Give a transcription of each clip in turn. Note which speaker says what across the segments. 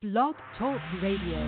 Speaker 1: Blog Talk Radio.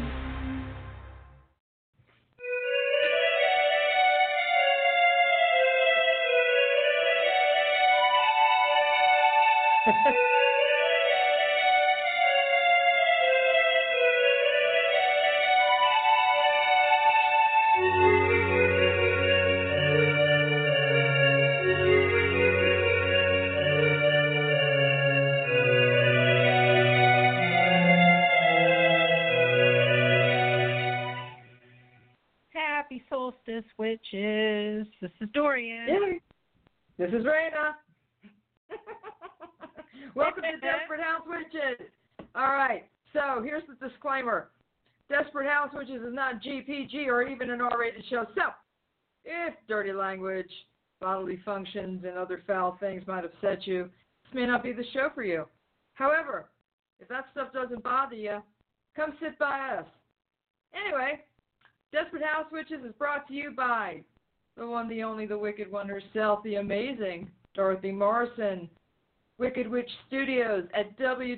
Speaker 2: Happy Solstice, Witches. This is Dorian.
Speaker 3: Yay. This is Raina. Welcome to Desperate House Witches. All right, so here's the disclaimer. Desperate House Witches is not GPG or even an R-rated show. So, if dirty language, bodily functions, and other foul things might upset you, this may not be the show for you. However, if that stuff doesn't bother you, come sit by us. Anyway, Desperate House Witches is brought to you by the one, the only, the Wicked One herself, the amazing Dorothy Morrison. Wicked Witch Studios at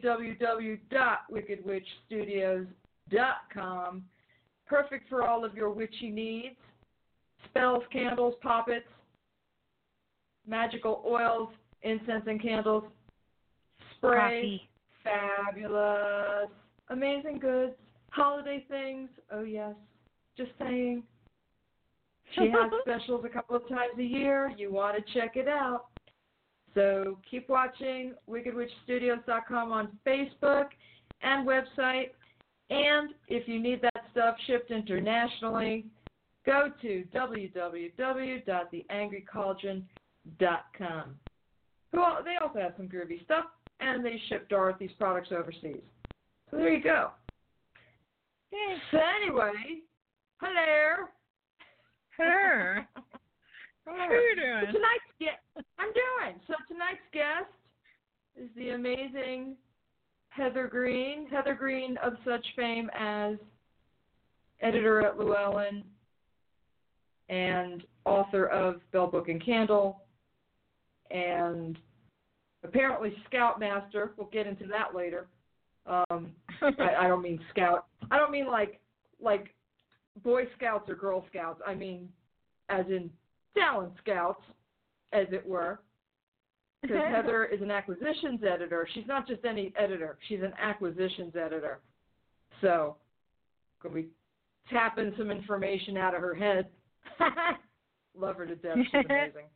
Speaker 3: www.wickedwitchstudios.com. Perfect for all of your witchy needs. Spells, candles, poppets, magical oils, incense and candles, spray,
Speaker 2: Coffee.
Speaker 3: fabulous, amazing goods, holiday things, oh yes, just saying. She has specials a couple of times a year. You want to check it out. So keep watching wickedwitchstudios.com on Facebook and website. And if you need that stuff shipped internationally, go to www.theangrycauldron.com. They also have some groovy stuff, and they ship Dorothy's products overseas. So there you go.
Speaker 2: Yay.
Speaker 3: So anyway, hello.
Speaker 2: Her. How are you doing?
Speaker 3: I'm doing. So tonight's guest is the amazing Heather Green. Heather Green of such fame as editor at Llewellyn and author of Bell Book and Candle and apparently Scoutmaster. We'll get into that later. I don't mean scout. I don't mean like Boy Scouts or Girl Scouts. I mean as in talent scouts, as it were. Because Heather is an acquisitions editor. She's not just any editor. She's an acquisitions editor. So, could we tapping some information out of her head? Love her to death. She's amazing.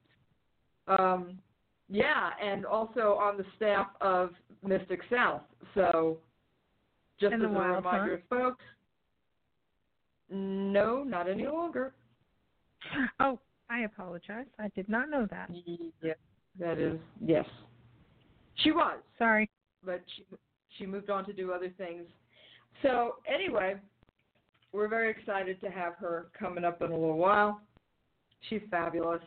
Speaker 3: Yeah, and also on the staff of Mystic South. So, just as a reminder, folks, no, not any longer.
Speaker 2: Oh, I apologize. I did not know that.
Speaker 3: Yeah, that is, yes. She was.
Speaker 2: Sorry.
Speaker 3: But she moved on to do other things. So, anyway, we're very excited to have her coming up in a little while. She's fabulous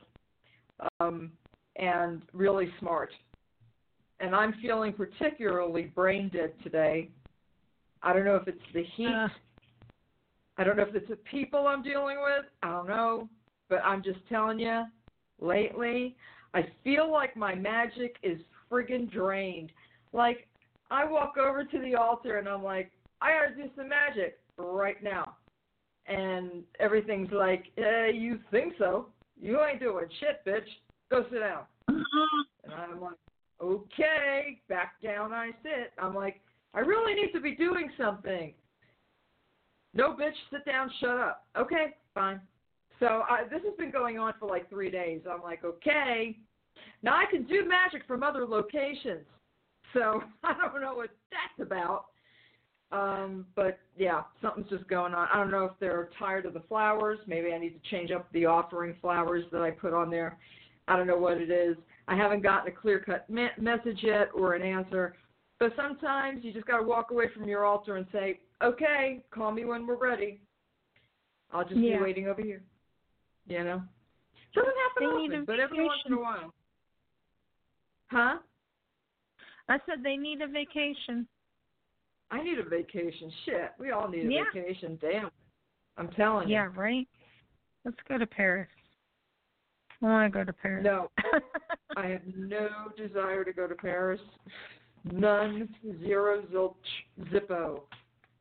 Speaker 3: and really smart. And I'm feeling particularly brain dead today. I don't know if it's the heat. I don't know if it's the people I'm dealing with. I don't know. But I'm just telling you, lately, I feel like my magic is friggin' drained. Like, I walk over to the altar and I'm like, I gotta do some magic right now. And everything's like, you think so? You ain't doing shit, bitch. Go sit down. And I'm like, okay, back down I sit. I'm like, I really need to be doing something. No, bitch, sit down, shut up. Okay, fine. So this has been going on for like 3 days. I'm like, okay. Now I can do magic from other locations. So I don't know what that's about. But, yeah, something's just going on. I don't know if they're tired of the flowers. Maybe I need to change up the offering flowers that I put on there. I don't know what it is. I haven't gotten a clear-cut message yet or an answer. But sometimes you just got to walk away from your altar and say, okay, call me when we're ready. I'll just be waiting over here. You know? Doesn't happen often, but every once in a while. Huh?
Speaker 2: I said they need a vacation.
Speaker 3: I need a vacation. Shit, we all need a vacation. Damn. I'm telling you.
Speaker 2: Yeah, right? Let's go to Paris. I want to go to Paris.
Speaker 3: No. I have no desire to go to Paris. None. Zero. Zilch. Zippo.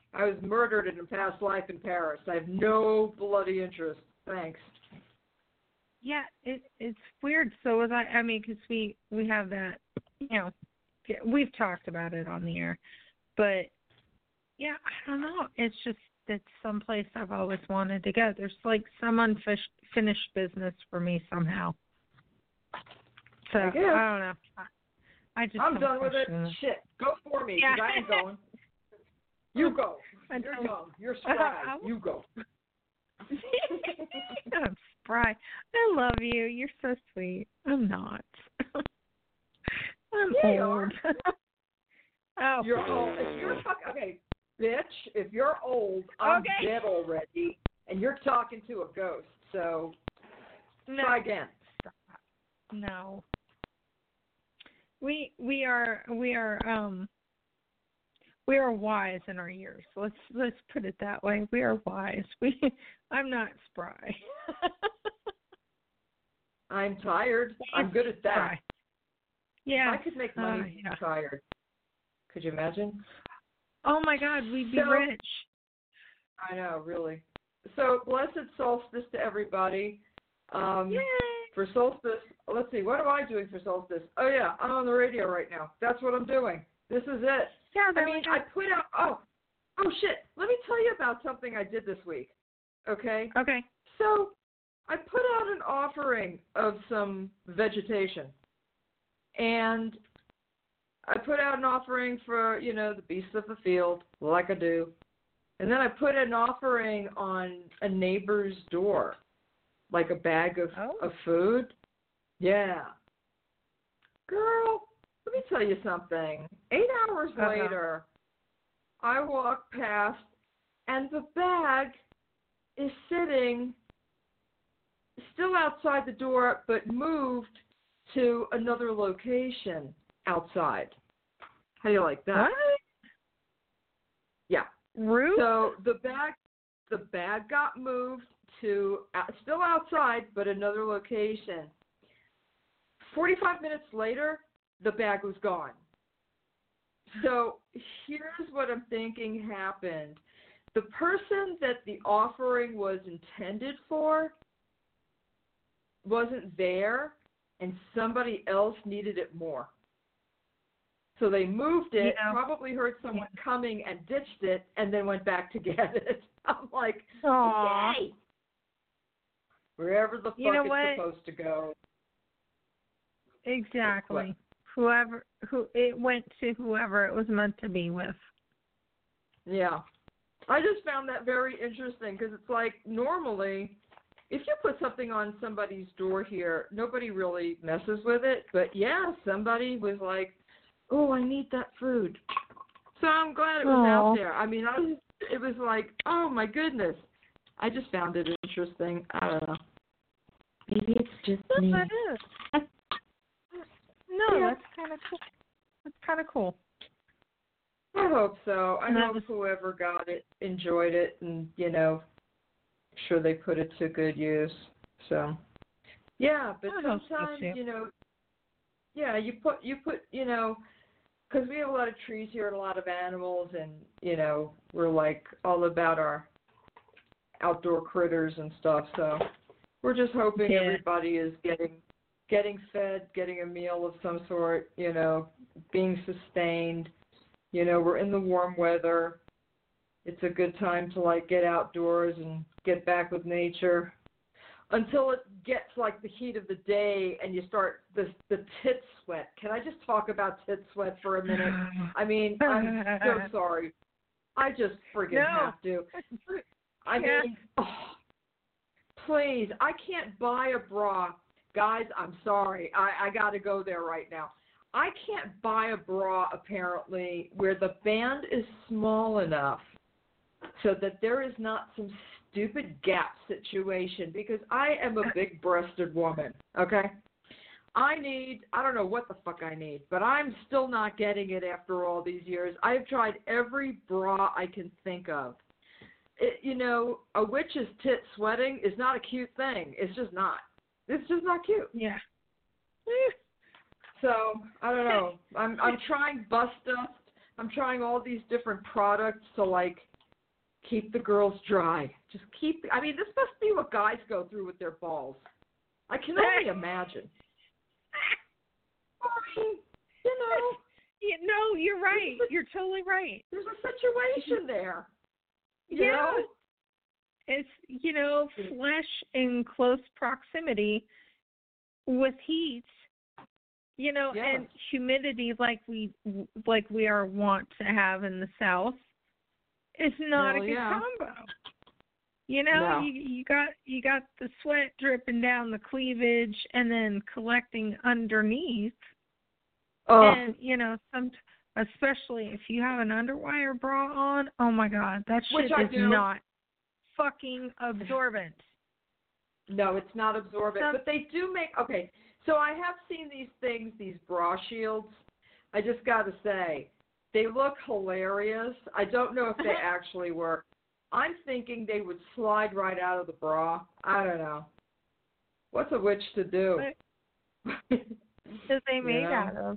Speaker 3: I was murdered in a past life in Paris. I have no bloody interest. Thanks.
Speaker 2: Yeah, it's weird. So was I mean, because we have that, we've talked about it on the air, but yeah, I don't know. It's just it's someplace I've always wanted to go. There's like some unfinished business for me somehow. So I don't know. I'm
Speaker 3: done with it. Shit, go for me, because I ain't going. You go. You're young. You're spry. You go.
Speaker 2: I'm spry. I love you. You're so sweet. I'm not. I'm old. Oh,
Speaker 3: you're old. If you're okay, bitch. If you're old, I'm dead already, and you're talking to a ghost. So try again.
Speaker 2: Stop. No. We are wise in our years. Let's put it that way. We are wise. I'm not spry.
Speaker 3: I'm tired. I'm good at that.
Speaker 2: Yeah.
Speaker 3: If I could make money tired. Could you imagine?
Speaker 2: Oh my God, we'd be rich.
Speaker 3: I know, really. So blessed solstice to everybody.
Speaker 2: Yay!
Speaker 3: For solstice, let's see, what am I doing for solstice? Oh yeah, I'm on the radio right now. That's what I'm doing. This is it.
Speaker 2: Yeah,
Speaker 3: I put out, oh shit, let me tell you about something I did this week. Okay?
Speaker 2: Okay.
Speaker 3: So, I put out an offering of some vegetation. And I put out an offering for, the beasts of the field, like I do. And then I put an offering on a neighbor's door, like a bag of food. Yeah. Girl, let me tell you something. 8 hours later, I walk past, and the bag is sitting still outside the door, but moved to another location outside. How do you like that?
Speaker 2: What?
Speaker 3: Yeah.
Speaker 2: Rude.
Speaker 3: So the bag got moved to still outside, but another location. 45 minutes later, the bag was gone. So here's what I'm thinking happened. The person that the offering was intended for wasn't there, and somebody else needed it more. So they moved it, probably heard someone coming and ditched it, and then went back to get it. I'm like, okay. Wherever the fuck it's supposed to go.
Speaker 2: Exactly. Whoever it went to whoever it was meant to be with.
Speaker 3: Yeah. I just found that very interesting because it's like normally if you put something on somebody's door here, nobody really messes with it. But yeah, somebody was like, oh, I need that food. So I'm glad it was out there. I mean, it was like, oh my goodness. I just found it interesting. I don't know. Maybe it's just me.
Speaker 2: No, that's kind of cool. That's kind of cool.
Speaker 3: I hope so. I hope whoever got it enjoyed it and, sure they put it to good use. So, yeah, but sometimes, you put, because we have a lot of trees here and a lot of animals and, we're like all about our outdoor critters and stuff. So we're just hoping everybody is getting fed, getting a meal of some sort, being sustained. We're in the warm weather. It's a good time to get outdoors and get back with nature until it gets like the heat of the day and you start the tit sweat. Can I just talk about tit sweat for a minute? I mean, I'm so sorry. I just friggin' have to. I mean, please, I can't buy a bra. Guys, I'm sorry. I got to go there right now. I can't buy a bra, apparently, where the band is small enough so that there is not some stupid gap situation because I am a big-breasted woman, okay? I don't know what the fuck I need, but I'm still not getting it after all these years. I've tried every bra I can think of. A witch's tit sweating is not a cute thing. It's just not. It's just not cute.
Speaker 2: Yeah.
Speaker 3: So, I don't know. I'm trying Bust Dust. I'm trying all these different products to, keep the girls dry. Just keep. I mean, this must be what guys go through with their balls. I can only imagine. I mean,
Speaker 2: No, you're right. You're totally right.
Speaker 3: There's a situation there. You
Speaker 2: Yeah.
Speaker 3: know?
Speaker 2: It's, flesh in close proximity with heat,
Speaker 3: Yes.
Speaker 2: and humidity like we are wont to have in the South. It's not a good combo.
Speaker 3: No.
Speaker 2: You got the sweat dripping down the cleavage and then collecting underneath. And especially if you have an underwire bra on, oh my God, that shit is not fucking absorbent.
Speaker 3: No, it's not absorbent. But they do make, okay, so I have seen these bra shields. I just got to say, they look hilarious. I don't know if they actually work. I'm thinking they would slide right out of the bra. I don't know. What's a witch to do?
Speaker 2: What are they made out of?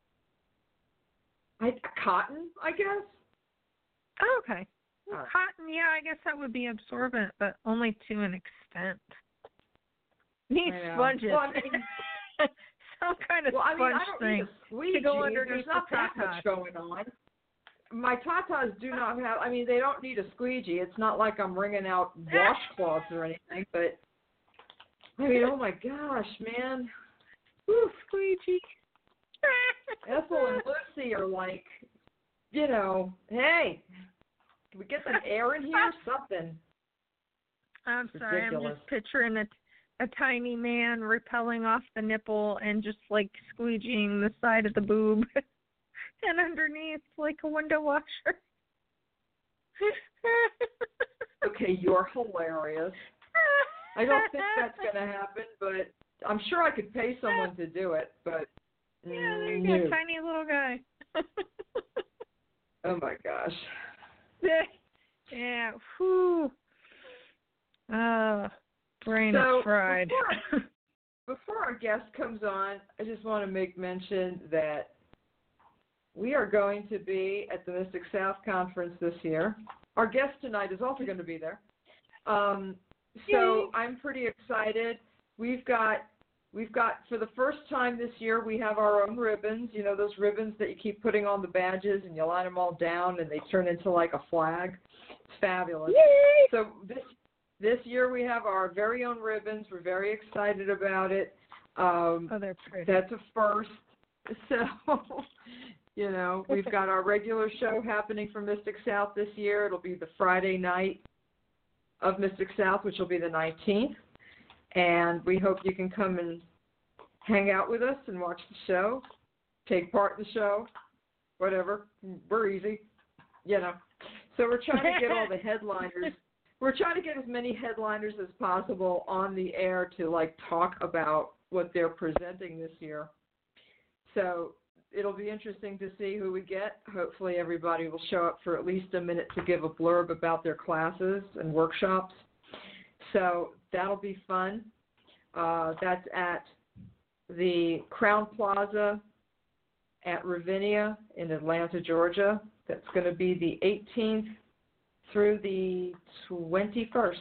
Speaker 3: Cotton, I guess.
Speaker 2: Oh, okay. Well, cotton, yeah, I guess that would be absorbent, but only to an extent. Need sponges.
Speaker 3: Well, I mean,
Speaker 2: some kind of sponge
Speaker 3: I don't
Speaker 2: thing
Speaker 3: need a squeegee.
Speaker 2: to go underneath.
Speaker 3: There's not that much going on. My tatas do not have. I mean, they don't need a squeegee. It's not like I'm wringing out washcloths or anything. But I mean, oh my gosh, man.
Speaker 2: Ooh, squeegee.
Speaker 3: Ethel and Lucy are like, hey, can we get some air in here? Something.
Speaker 2: I'm sorry,
Speaker 3: ridiculous.
Speaker 2: I'm just picturing a tiny man repelling off the nipple and just like squeegeeing the side of the boob and underneath like a window washer.
Speaker 3: Okay, you're hilarious. I don't think that's going to happen, but I'm sure I could pay someone to do it, but
Speaker 2: yeah, there you go, tiny little guy.
Speaker 3: Oh my gosh.
Speaker 2: Yeah, whew. Brain is fried.
Speaker 3: Before our guest comes on, I just want to make mention that we are going to be at the Mystic South Conference this year. Our guest tonight is also going to be there. So I'm pretty excited. We've got for the first time this year, we have our own ribbons. Those ribbons that you keep putting on the badges and you line them all down and they turn into like a flag. It's fabulous.
Speaker 2: Yay!
Speaker 3: So this year we have our very own ribbons. We're very excited about it.
Speaker 2: They're pretty.
Speaker 3: That's a first. So, we've got our regular show happening for Mystic South this year. It'll be the Friday night of Mystic South, which will be the 19th. And we hope you can come and hang out with us and watch the show, take part in the show, whatever. We're easy, So we're trying to get all the headliners. We're trying to get as many headliners as possible on the air to, talk about what they're presenting this year. So it'll be interesting to see who we get. Hopefully everybody will show up for at least a minute to give a blurb about their classes and workshops. So that'll be fun. That's at the Crown Plaza at Ravinia in Atlanta, Georgia. That's going to be the 18th through the 21st.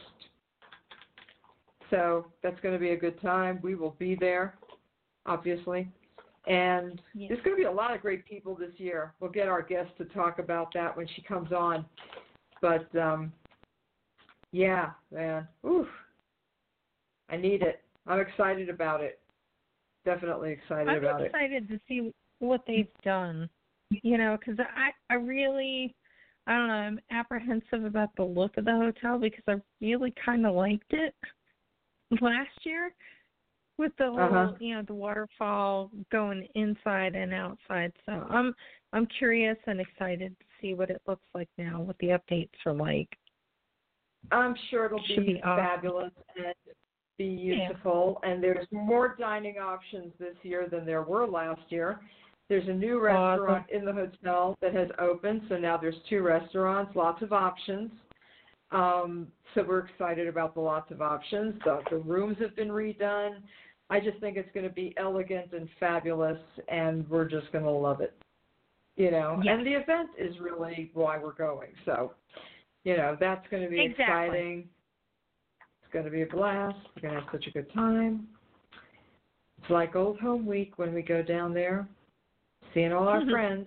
Speaker 3: So that's going to be a good time. We will be there, obviously. And there's going to be a lot of great people this year. We'll get our guest to talk about that when she comes on. But, yeah, man. Oof. I need it. I'm excited about it. Definitely excited about it.
Speaker 2: I'm excited to see what they've done, because I really, I don't know, I'm apprehensive about the look of the hotel because I really kind of liked it last year with the whole, the waterfall going inside and outside. So I'm curious and excited to see what it looks like now, what the updates are like.
Speaker 3: I'm sure it'll be fabulous and beautiful. Yeah. And there's more dining options this year than there were last year. There's a new restaurant in the hotel that has opened, so now there's 2 restaurants, lots of options. So we're excited about the lots of options. The rooms have been redone. I just think it's going to be elegant and fabulous, and we're just going to love it. And the event is really why we're going. So that's going to be
Speaker 2: Exactly.
Speaker 3: exciting. It's going to be a blast. We're going to have such a good time. It's like old home week when we go down there, seeing all our friends.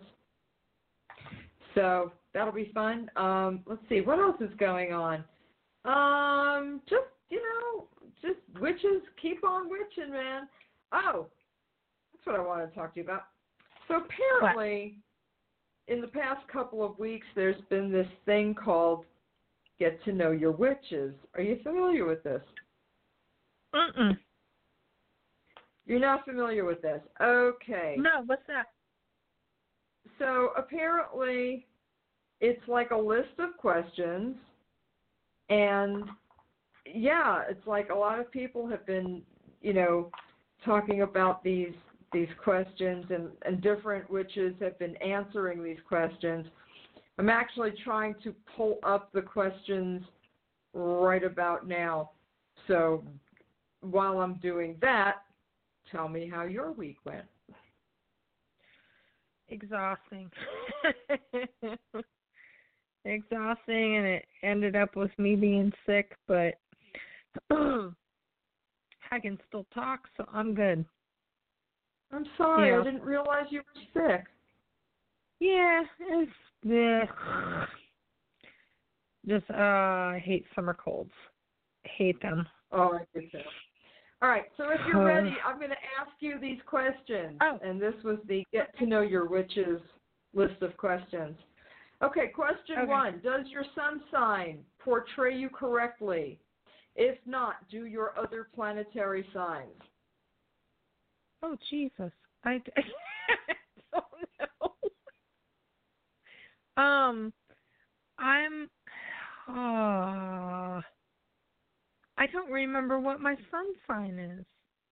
Speaker 3: So that'll be fun. Let's see, what else is going on? Just witches, keep on witching, man. Oh, that's what I wanted to talk to you about. So apparently, in the past couple of weeks, there's been this thing called Get to Know Your Witches. Are you familiar with this?
Speaker 2: Mm-mm.
Speaker 3: You're not familiar with this? Okay.
Speaker 2: No, what's that?
Speaker 3: So apparently, it's like a list of questions, and yeah, it's like a lot of people have been, talking about these questions, and different witches have been answering these questions. I'm actually trying to pull up the questions right about now. So while I'm doing that, tell me how your week went.
Speaker 2: Exhausting. Exhausting, and it ended up with me being sick, but I can still talk, so I'm good.
Speaker 3: I'm sorry,
Speaker 2: Yeah.
Speaker 3: I didn't realize you were sick.
Speaker 2: Yeah, it's just I hate summer colds. Hate them.
Speaker 3: Oh, I get that. All right, so if you're ready, I'm going to ask you these questions.
Speaker 2: Oh.
Speaker 3: And this was the Get to Know Your Witches list of questions. Okay, question 1. Does your sun sign portray you correctly? If not, do your other planetary signs?
Speaker 2: Oh, Jesus. I don't know. I don't remember what my sun sign is.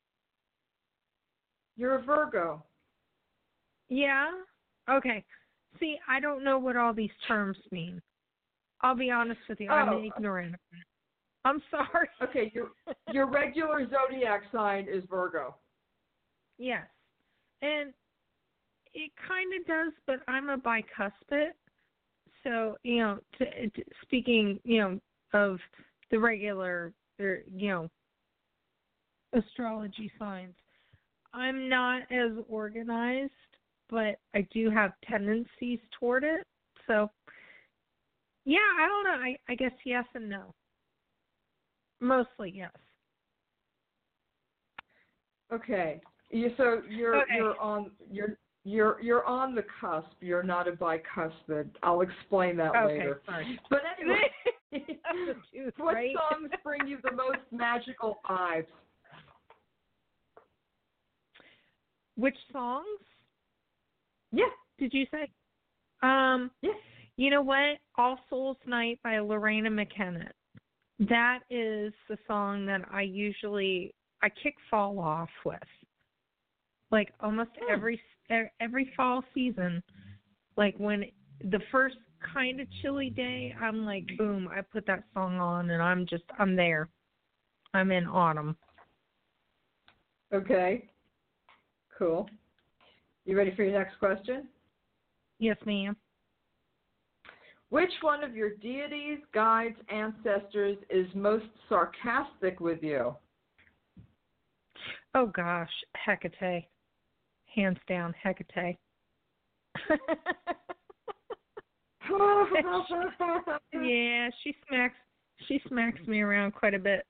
Speaker 3: You're a Virgo.
Speaker 2: Yeah? Okay. See, I don't know what all these terms mean. I'll be honest with you. I'm ignorant. I'm sorry.
Speaker 3: Okay, your regular zodiac sign is Virgo.
Speaker 2: Yes. And it kind of does, but I'm a bicuspid. So, speaking, of the regular, astrology signs, I'm not as organized, but I do have tendencies toward it. So, yeah, I don't know. I guess yes and no. Mostly yes.
Speaker 3: Okay. You're on the cusp. You're not a bicuspid. I'll explain that later.
Speaker 2: Sorry.
Speaker 3: But anyway, what
Speaker 2: right?
Speaker 3: songs bring you the most magical vibes?
Speaker 2: Which songs?
Speaker 3: Yeah.
Speaker 2: Did you say?
Speaker 3: Yeah.
Speaker 2: You know what? All Souls Night by Lorena McKenna. That is the song that I kick fall off with. Like almost every fall season, like when the first kind of chilly day, I'm like, boom, I put that song on and I'm there. I'm in autumn.
Speaker 3: Okay. Cool. You ready for your next question?
Speaker 2: Yes, ma'am.
Speaker 3: Which one of your deities, guides, ancestors is most sarcastic with you?
Speaker 2: Oh gosh, Hecate. Hands down, Hecate. Yeah, she smacks me around quite a bit.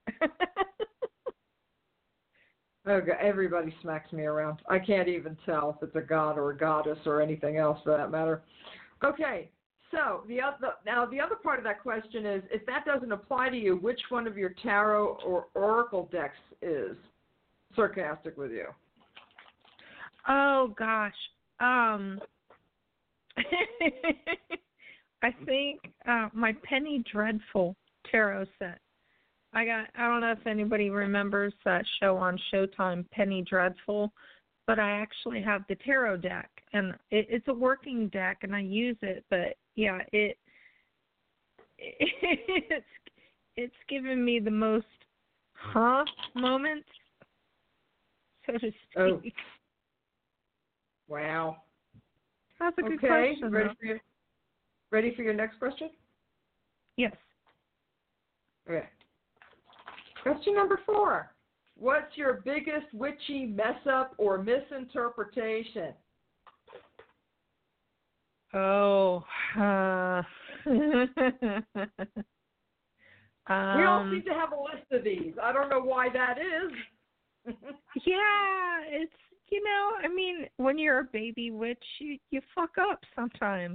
Speaker 3: Okay, everybody smacks me around. I can't even tell if it's a god or a goddess or anything else for that matter. Okay, so the other part of that question is, if that doesn't apply to you, which one of your tarot or oracle decks is sarcastic with you?
Speaker 2: Oh gosh. I think my Penny Dreadful tarot set. I don't know if anybody remembers that show on Showtime, Penny Dreadful, but I actually have the tarot deck, and it's a working deck, and I use it. But yeah, it's given me the most moments, so to speak.
Speaker 3: Oh. Wow.
Speaker 2: That's a good question.
Speaker 3: Ready for your next question?
Speaker 2: Yes.
Speaker 3: Okay. Question number 4. What's your biggest witchy mess up or misinterpretation?
Speaker 2: Oh.
Speaker 3: We all seem to have a list of these. I don't know why that is.
Speaker 2: Yeah, it's, I mean, when you're a baby witch, you fuck up sometimes.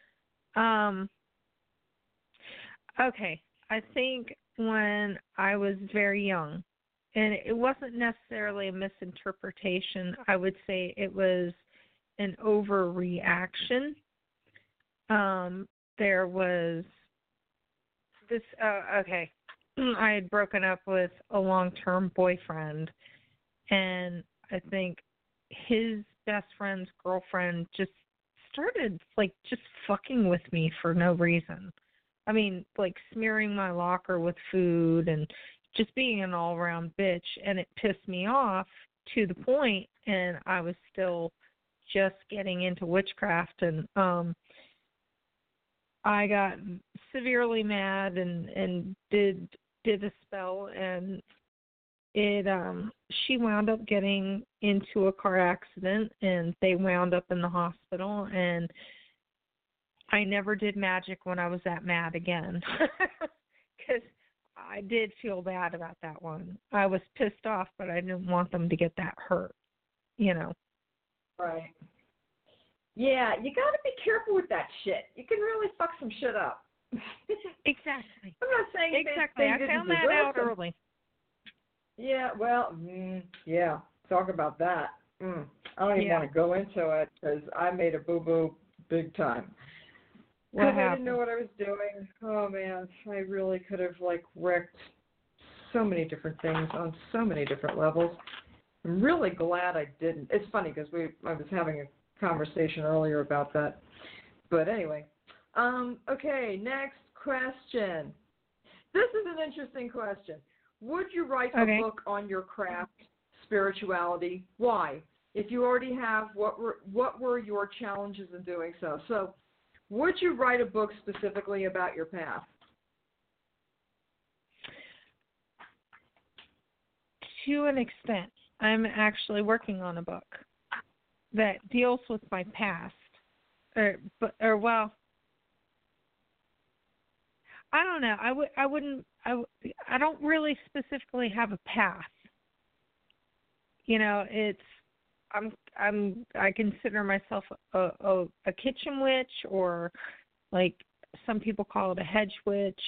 Speaker 2: Okay, I think when I was very young, and it wasn't necessarily a misinterpretation, I would say it was an overreaction. There was this, okay, I had broken up with a long-term boyfriend, and I think his best friend's girlfriend just started, just fucking with me for no reason. I mean, smearing my locker with food and just being an all-around bitch, and it pissed me off to the point, and I was still just getting into witchcraft, and I got severely mad and did a spell, and she wound up getting into a car accident, and they wound up in the hospital, and I never did magic when I was that mad again, because I did feel bad about that one. I was pissed off, but I didn't want them to get that hurt,
Speaker 3: Right. Yeah, you got to be careful with that shit. You can really fuck some shit up.
Speaker 2: Exactly.
Speaker 3: I'm not saying
Speaker 2: exactly. I found that out early.
Speaker 3: Yeah, well, yeah. Talk about that. I don't even want to go into it because I made a boo-boo big time.
Speaker 2: What
Speaker 3: I
Speaker 2: happened?
Speaker 3: didn't know what I was doing. Oh, man. I really could have, wrecked so many different things on so many different levels. I'm really glad I didn't. It's funny because I was having a conversation earlier about that. But anyway. Okay, next question. This is an interesting question. Would you write a book on your craft, spirituality? Why? If you already have, what were your challenges in doing so? So, would you write a book specifically about your path?
Speaker 2: To an extent. I'm actually working on a book that deals with my past. I don't know. I don't really specifically have a path. I consider myself a kitchen witch, or some people call it a hedge witch.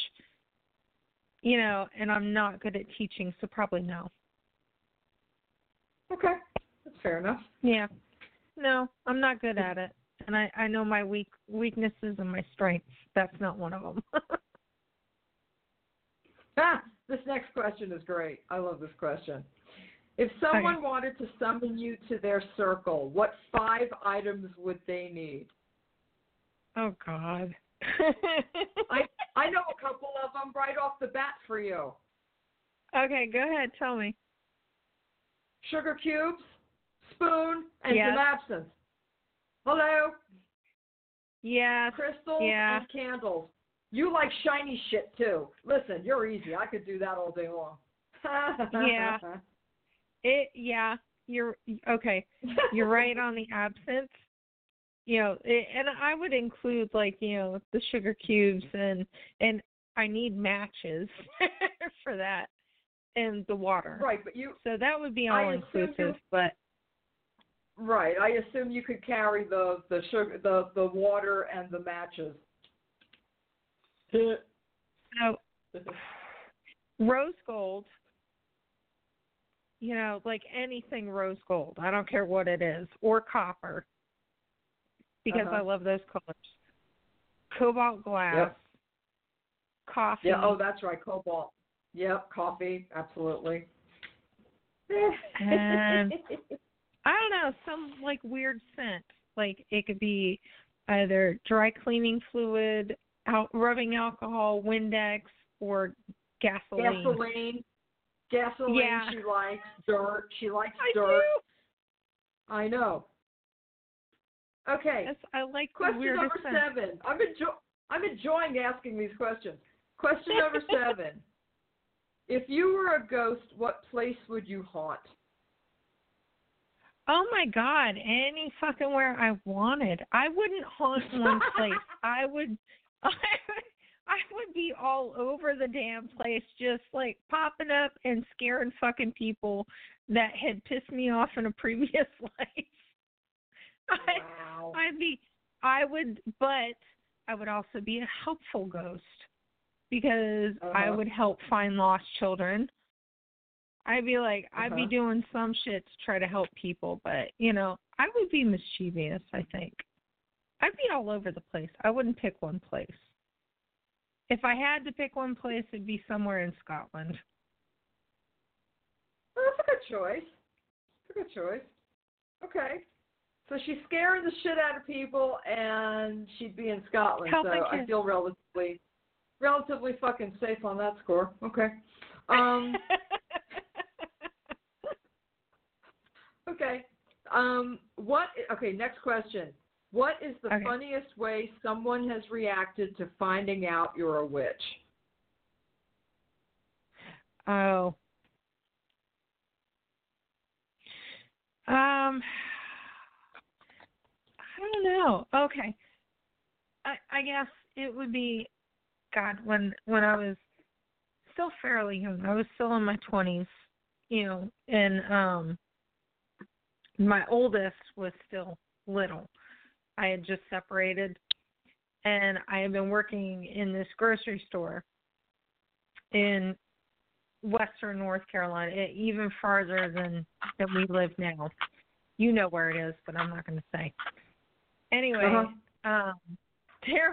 Speaker 2: And I'm not good at teaching, so probably no.
Speaker 3: Okay, that's fair enough.
Speaker 2: Yeah. No, I'm not good at it. And I know my weaknesses and my strengths. That's not one of them.
Speaker 3: This next question is great. I love this question. If someone wanted to summon you to their circle, what 5 items would they need?
Speaker 2: Oh, God.
Speaker 3: I know a couple of them right off the bat for you.
Speaker 2: Okay, go ahead. Tell me.
Speaker 3: Sugar cubes, spoon, and some absinthe. Hello?
Speaker 2: Yeah.
Speaker 3: Crystals and candles. You like shiny shit, too. Listen, you're easy. I could do that all day long. You're okay. You're right on the absinthe. And I would include the sugar cubes and I need matches for that, and the water. Right, but
Speaker 2: so that would be all inclusive, but
Speaker 3: right. I assume you could carry the sugar, the water and the matches.
Speaker 2: So rose gold. Anything rose gold. I don't care what it is, or copper, because I love those colors. Cobalt glass. Coffee.
Speaker 3: Yeah, that's right, cobalt. Yep, coffee, absolutely.
Speaker 2: And I don't know, some weird scent. It could be either dry cleaning fluid, rubbing alcohol, Windex, or gasoline. Gasoline,
Speaker 3: yeah. She likes dirt. She likes dirt.
Speaker 2: Do.
Speaker 3: I know. Okay.
Speaker 2: I like
Speaker 3: question
Speaker 2: the
Speaker 3: number
Speaker 2: scent.
Speaker 3: 7. I'm enjoying asking these questions. Question number 7. If you were a ghost, what place would you haunt?
Speaker 2: Oh my God, any fucking where I wanted. I wouldn't haunt one place. I would be all over the damn place, just like popping up and scaring fucking people that had pissed me off in a previous life.
Speaker 3: Wow.
Speaker 2: I would also be a helpful ghost because I
Speaker 3: Uh-huh.
Speaker 2: would help find lost children. I'd be doing some shit to try to help people, but, I would be mischievous, I think. I'd be all over the place. I wouldn't pick one place. If I had to pick one place, it'd be somewhere in Scotland.
Speaker 3: Well, that's a good choice. It's a good choice. Okay. So she's scaring the shit out of people, and she'd be in Scotland.
Speaker 2: Helping
Speaker 3: so I
Speaker 2: kids.
Speaker 3: feel relatively fucking safe on that score. Okay. Okay. Okay, next question. What is the funniest way someone has reacted to finding out you're a witch?
Speaker 2: Oh. I don't know. Okay. I guess it would be, God, when I was still fairly young. I was still in my 20s, and my oldest was still little. I had just separated, and I had been working in this grocery store in western North Carolina, even farther than we live now. You know where it is, but I'm not going to say. Anyway, there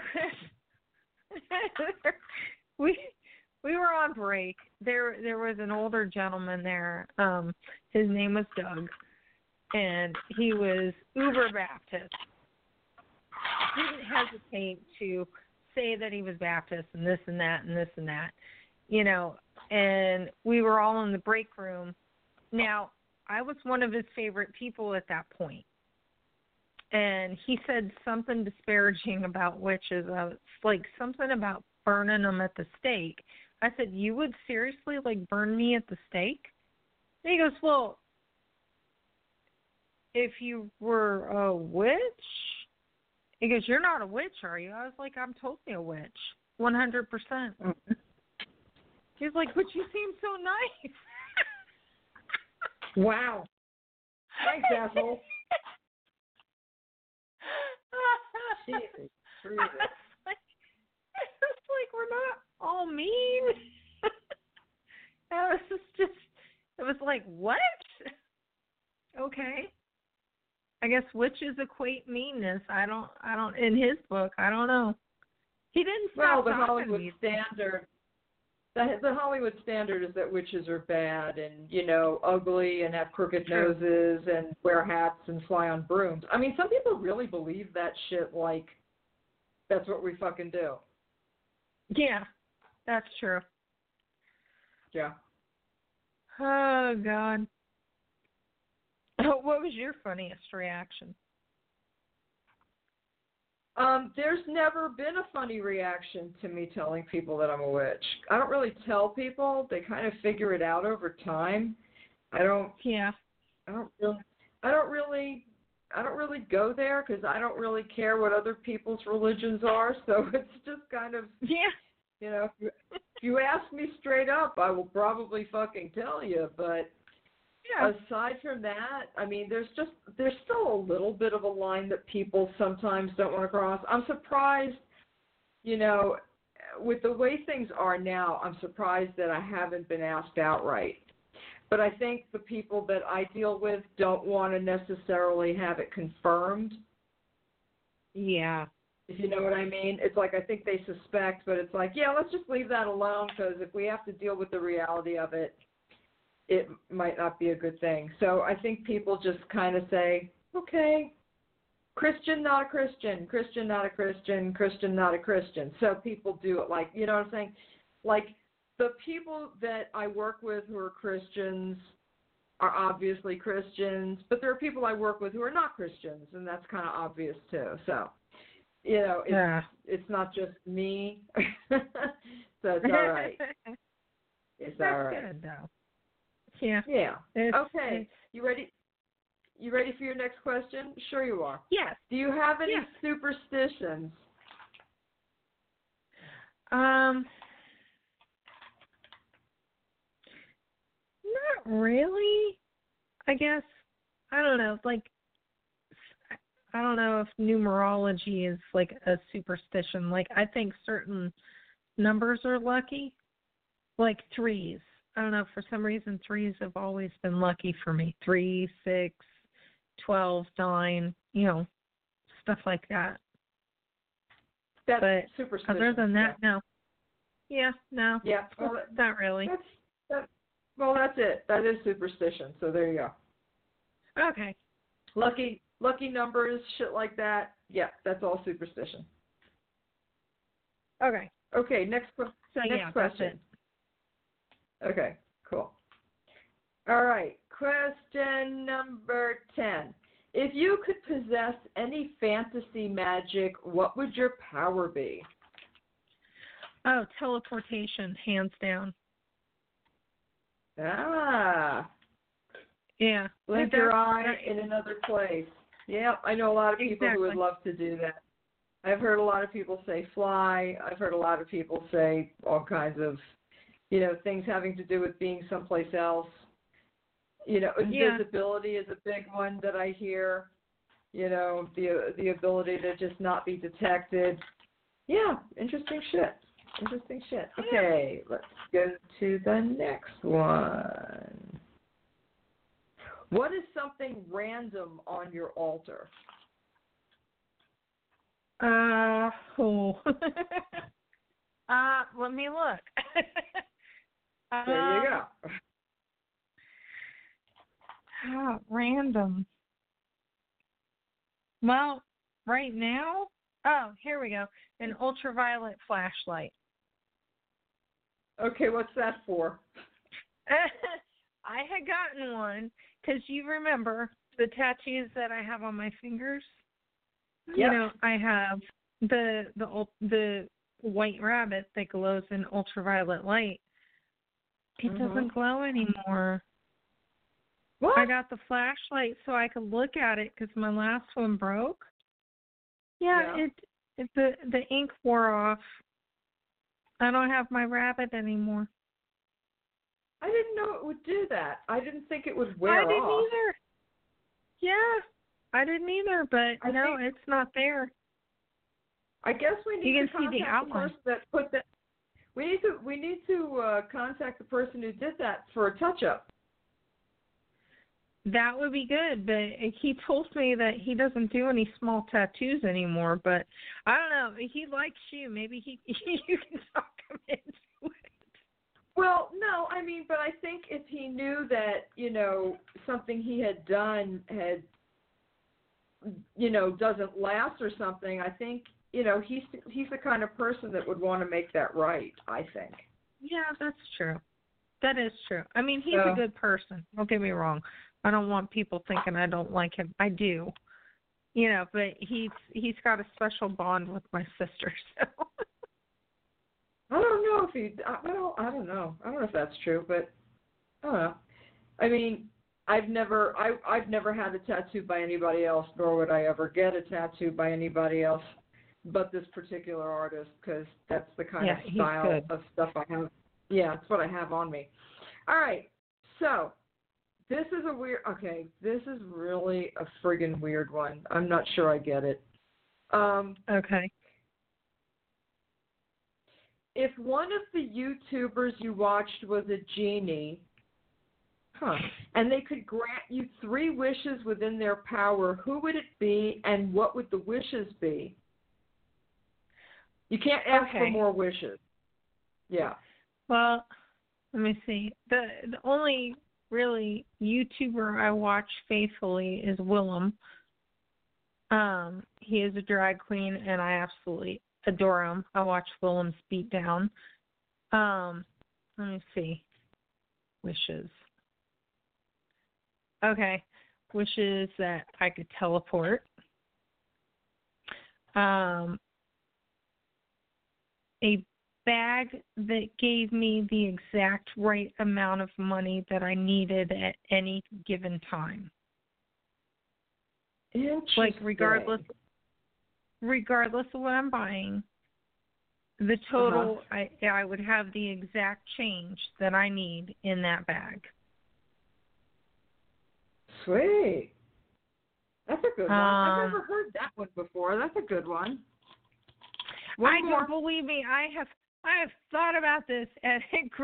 Speaker 2: was, we were on break. There was an older gentleman there. His name was Doug, and he was uber Baptist. Didn't hesitate to say that he was Baptist and this and that and this and that, and we were all in the break room. Now, I was one of his favorite people at that point, and he said something disparaging about witches, like something about burning them at the stake. I said, you would seriously, burn me at the stake? And he goes, well, if you were a witch? He goes, you're not a witch, are you? I was like, I'm totally a witch, 100%. He's like, but you seem so nice.
Speaker 3: Wow. Thanks, asshole. Jesus.
Speaker 2: I was like, we're not all mean. It was like, what? Okay. I guess witches equate meanness. I don't, in his book, I don't know. He didn't stop
Speaker 3: the
Speaker 2: talking
Speaker 3: Hollywood
Speaker 2: to me.
Speaker 3: standard. The Hollywood standard is that witches are bad and, ugly and have crooked noses and wear hats and fly on brooms. I mean, some people really believe that shit like that's what we fucking do.
Speaker 2: Yeah, that's true.
Speaker 3: Yeah.
Speaker 2: Oh, God. What was your funniest reaction?
Speaker 3: There's never been a funny reaction to me telling people that I'm a witch. I don't really tell people. They kind of figure it out over time. I don't really go there because I don't really care what other people's religions are. So it's just kind of, if you ask me straight up, I will probably fucking tell you. But aside from that, I mean, there's still a little bit of a line that people sometimes don't want to cross. I'm surprised, with the way things are now, I'm surprised that I haven't been asked outright. But I think the people that I deal with don't want to necessarily have it confirmed.
Speaker 2: Yeah.
Speaker 3: If you know what I mean. It's like I think they suspect, but it's like, let's just leave that alone because if we have to deal with the reality of it, it might not be a good thing. So I think people just kind of say, okay, Christian, not a Christian, Christian, not a Christian, Christian, not a Christian. So people do it like, you know what I'm saying? Like the people that I work with who are Christians are obviously Christians, but there are people I work with who are not Christians, and that's kind of obvious too. So, it's not just me. So it's all right. It's
Speaker 2: That's
Speaker 3: all right.
Speaker 2: good, though. Yeah.
Speaker 3: Yeah. Okay.
Speaker 2: It's,
Speaker 3: You ready? You ready for your next question? Sure you are.
Speaker 2: yes.
Speaker 3: Do you have any
Speaker 2: Yes.
Speaker 3: superstitions?
Speaker 2: Not really. I guess I don't know. Like, I don't know if numerology is like a superstition. Like, I think certain numbers are lucky, like threes. I don't know. For some reason, threes have always been lucky for me. 3, 6, 12, 9. Stuff like that.
Speaker 3: That's
Speaker 2: But
Speaker 3: superstition.
Speaker 2: other than that, no. Yeah, no.
Speaker 3: Yeah. Well,
Speaker 2: Not really.
Speaker 3: that's it. That is superstition. So there you go.
Speaker 2: Okay.
Speaker 3: Lucky numbers, shit like that. Yeah, that's all superstition.
Speaker 2: Okay.
Speaker 3: Okay, next
Speaker 2: So
Speaker 3: next
Speaker 2: that's
Speaker 3: question.
Speaker 2: it.
Speaker 3: Okay, cool. All right, question number 10. If you could possess any fantasy magic, what would your power be?
Speaker 2: Oh, teleportation, hands down.
Speaker 3: Ah,
Speaker 2: Yeah.
Speaker 3: blink your eye in another place. Yeah, I know a lot of people who would
Speaker 2: Exactly.
Speaker 3: love to do that. I've heard a lot of people say fly. I've heard a lot of people say all kinds of, things having to do with being someplace else. Invisibility is a big one that I hear. The ability to just not be detected. Yeah, interesting shit. Okay, let's go to the next one. What is something random on your altar?
Speaker 2: Oh. Let me look.
Speaker 3: There you go.
Speaker 2: Random. Well, right now, here we go. An ultraviolet flashlight.
Speaker 3: Okay, what's that for?
Speaker 2: I had gotten one because you remember the tattoos that I have on my fingers.
Speaker 3: Yep.
Speaker 2: I have the white rabbit that glows in ultraviolet light. It doesn't glow anymore.
Speaker 3: What?
Speaker 2: I got the flashlight so I could look at it because my last one broke. Yeah. The ink wore off. I don't have my rabbit anymore.
Speaker 3: I didn't know it would do that. I didn't think it would wear
Speaker 2: I didn't
Speaker 3: off.
Speaker 2: either. Yeah, I didn't either, but no, it's not there.
Speaker 3: I guess we need to
Speaker 2: see the
Speaker 3: contact the
Speaker 2: outline.
Speaker 3: person that put that. We need to contact the person who did that for a touch-up.
Speaker 2: That would be good, but he told me that he doesn't do any small tattoos anymore. But I don't know. He likes you. Maybe you can talk him into it.
Speaker 3: Well, no, but I think if he knew that, something he had done had, doesn't last or something, I think, he's the kind of person that would want to make that right, I think.
Speaker 2: Yeah, that's true. That is true. He's a good person. Don't get me wrong. I don't want people thinking I don't like him. I do. But he's got a special bond with my sister, so.
Speaker 3: I don't know if I don't know. I don't know if that's true, but I don't know. I've never had a tattoo by anybody else, nor would I ever get a tattoo by anybody else but this particular artist, because that's the kind of style of stuff I have. Yeah, it's what I have on me. All right, so this is this is really a friggin' weird one. I'm not sure I get it.
Speaker 2: Okay.
Speaker 3: If one of the YouTubers you watched was a genie, and they could grant you 3 wishes within their power, who would it be, and what would the wishes be? You can't ask for more wishes. Yeah.
Speaker 2: Well, let me see. The only really YouTuber I watch faithfully is Willem. He is a drag queen, and I absolutely adore him. I watch Willem's Beatdown. Let me see. Wishes. Okay. Wishes that I could teleport. A bag that gave me the exact right amount of money that I needed at any given time. Like regardless of what I'm buying, the total I would have the exact change that I need in that bag.
Speaker 3: Sweet. That's a good one. I've never heard that one before. That's a good one.
Speaker 2: Don't believe me. I have thought about this as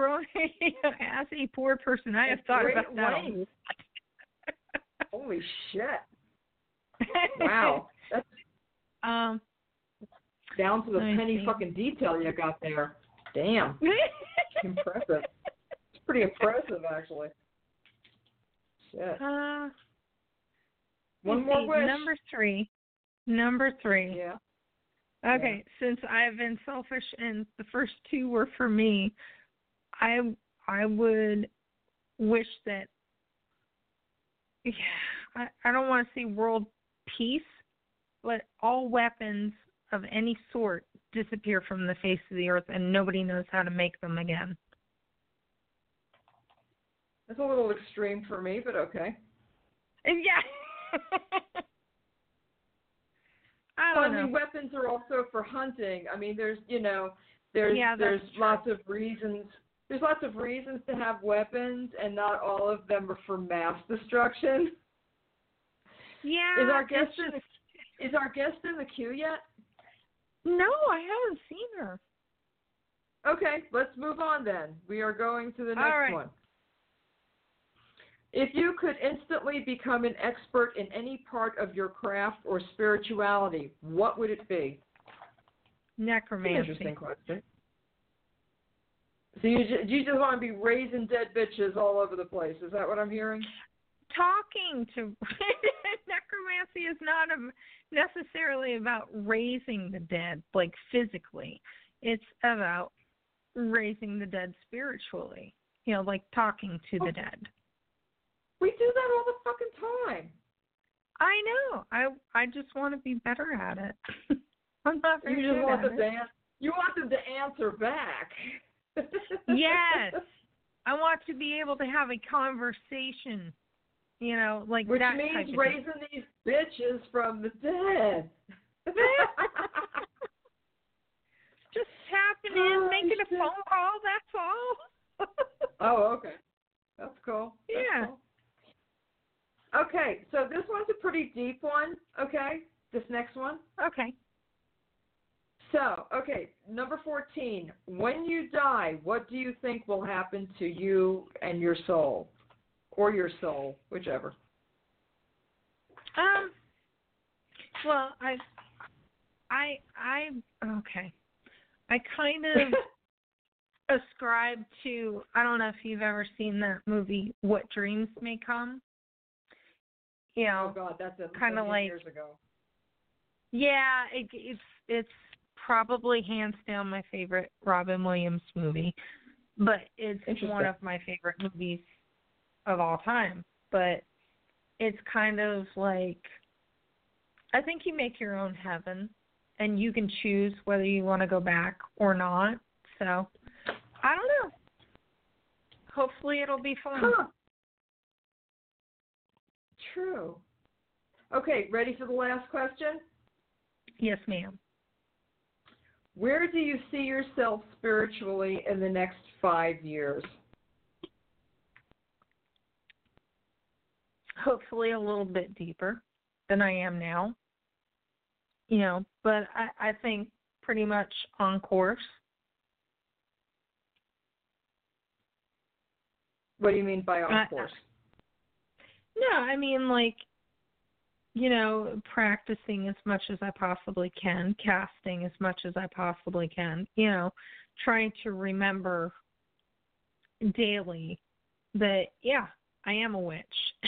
Speaker 2: a poor person. I have thought about that.
Speaker 3: Holy shit! Wow, that's down to the penny fucking detail you got there. Damn, impressive. It's pretty impressive, actually. Shit. One more wish.
Speaker 2: Number three.
Speaker 3: Yeah.
Speaker 2: Okay, since I've been selfish and the first two were for me, I would wish that, I don't want to say world peace, but all weapons of any sort disappear from the face of the earth and nobody knows how to make them again.
Speaker 3: That's a little extreme for me, but okay.
Speaker 2: Yeah.
Speaker 3: I mean, weapons are also for hunting. I mean, there's lots of reasons. There's lots of reasons to have weapons, and not all of them are for mass destruction.
Speaker 2: Yeah.
Speaker 3: Is our guest in the queue yet?
Speaker 2: No, I haven't seen her.
Speaker 3: Okay, let's move on then. We are going to the next one. If you could instantly become an expert in any part of your craft or spirituality, what would it be?
Speaker 2: Necromancy.
Speaker 3: Interesting question. So you just want to be raising dead bitches all over the place. Is that what I'm hearing?
Speaker 2: Talking to necromancy is not necessarily about raising the dead, like physically. It's about raising the dead spiritually. Like talking to the dead.
Speaker 3: We do that all the fucking time.
Speaker 2: I know. I just want to be better at it. I'm not very good at it.
Speaker 3: You want them to answer back.
Speaker 2: Yes. I want to be able to have a conversation, like
Speaker 3: which
Speaker 2: that
Speaker 3: means
Speaker 2: type of
Speaker 3: raising
Speaker 2: thing.
Speaker 3: these bitches from the dead.
Speaker 2: Just tapping in, making a phone call, that's all.
Speaker 3: Oh, okay. That's cool.
Speaker 2: Yeah.
Speaker 3: Cool. Okay, so this one's a pretty deep one, okay? This next one.
Speaker 2: Okay.
Speaker 3: So, number 14. When you die, what do you think will happen to you and your soul? Or your soul, whichever.
Speaker 2: Well, I kind of ascribe to, I don't know if you've ever seen that movie, What Dreams May Come.
Speaker 3: Oh God, that's
Speaker 2: kind of like
Speaker 3: years ago.
Speaker 2: Yeah, it's probably hands down my favorite Robin Williams movie, but it's one of my favorite movies of all time. But it's kind of like, I think you make your own heaven, and you can choose whether you want to go back or not. So, I don't know. Hopefully it'll be fun.
Speaker 3: Huh. True. Okay, ready for the last question?
Speaker 2: Yes, ma'am.
Speaker 3: Where do you see yourself spiritually in the next 5 years?
Speaker 2: Hopefully a little bit deeper than I am now. But I think pretty much on course.
Speaker 3: What do you mean by on course?
Speaker 2: No, I mean practicing as much as I possibly can, casting as much as I possibly can, trying to remember daily that, I am a witch.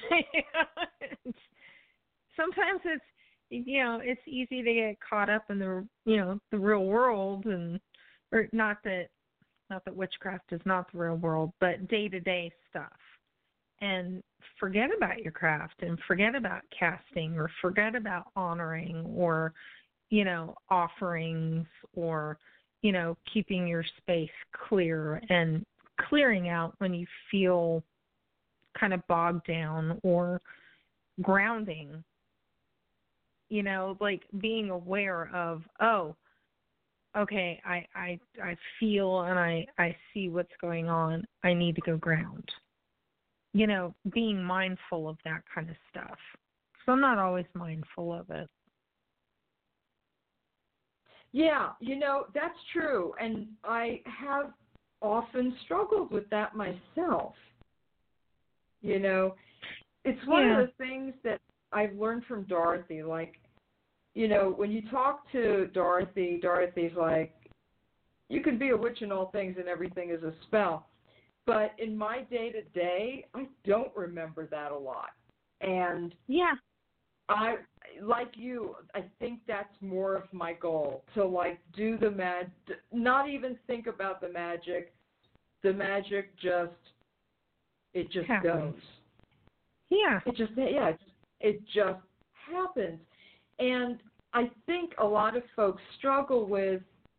Speaker 2: Sometimes it's easy to get caught up in the real world, or not that witchcraft is not the real world, but day-to-day stuff. And forget about your craft and forget about casting or forget about honoring or, offerings or, keeping your space clear and clearing out when you feel kind of bogged down, or grounding, like being aware of, oh, okay, I feel and I see what's going on. I need to go ground. Being mindful of that kind of stuff. So I'm not always mindful of it.
Speaker 3: Yeah, that's true. And I have often struggled with that myself. It's one of the things that I've learned from Dorothy. Like, when you talk to Dorothy, Dorothy's like, you can be a witch in all things and everything is a spell. But in my day-to-day, I don't remember that a lot. And I, like you, I think that's more of my goal, to like do the not even think about the magic. The magic just goes.
Speaker 2: Yeah.
Speaker 3: It just happens. And I think a lot of folks struggle with,